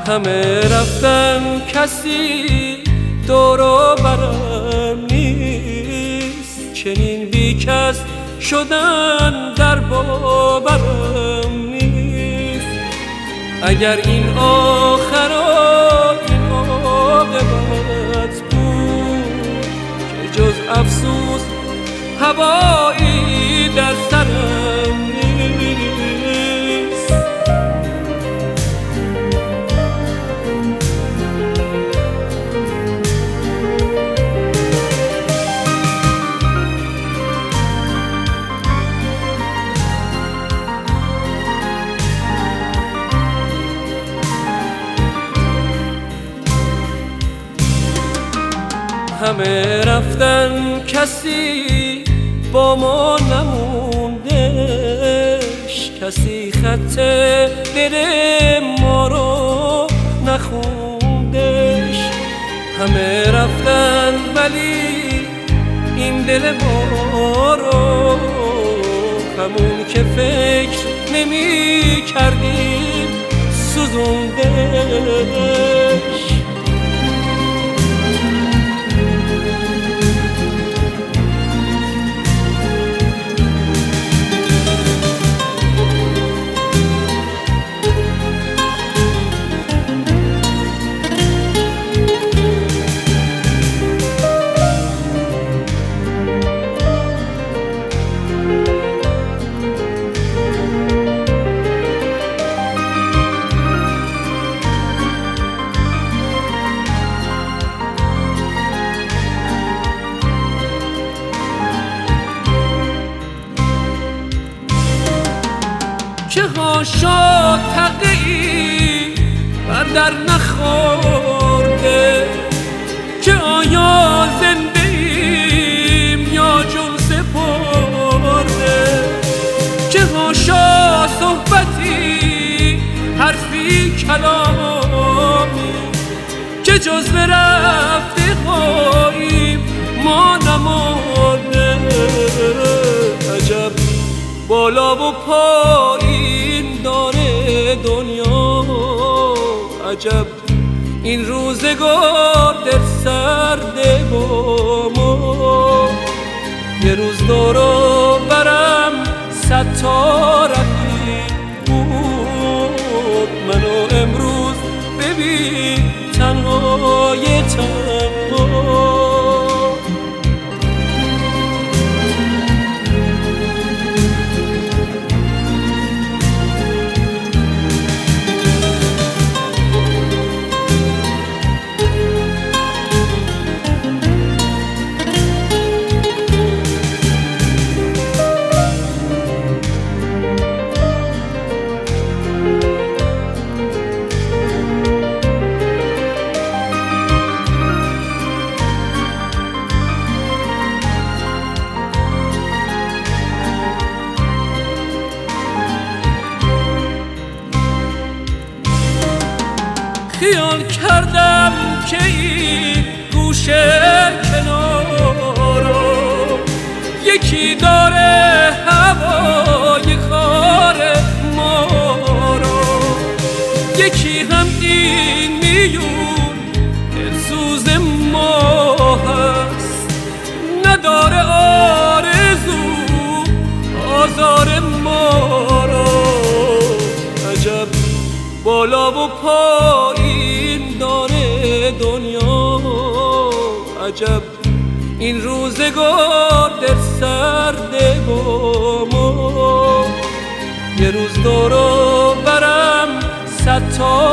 همه رفتن کسی دور و برم نیست، چنین بی کس شدن در باورم نیست. اگر این آخر این عاقبت بود که جز افسوس هوایی در سرم نیست. همه رفتن کسی با ما نموندش، کسی خط دل ما رو نخوندش. همه رفتن ولی این دل ما رو همون که فکر نمی کردیم سوزوندش. چه ها شد تقی بر در نخورده، که آیا زنده ایم یا جون سپرده. چه ها شد صحبتی حرفی کلامی، که جز به رفته خواهیم ما نمانده. عجب بالا و پایین داره دنیا، عجب این روزگار در سرده با ما. یه روز دور و برم 100 تا رفیق بود، منو امروز ببین تنهای تنها. خیال کردم که این گوشه کنارو یکی داره هوای خار ما رو، یکی هم این میون دلسوز ما هست، نداره آرزو آزار ما رو. عجب بالا و پایین داره دنیا، عجب این روزگار در سرده با ما. یه روز دور و برم 100 تا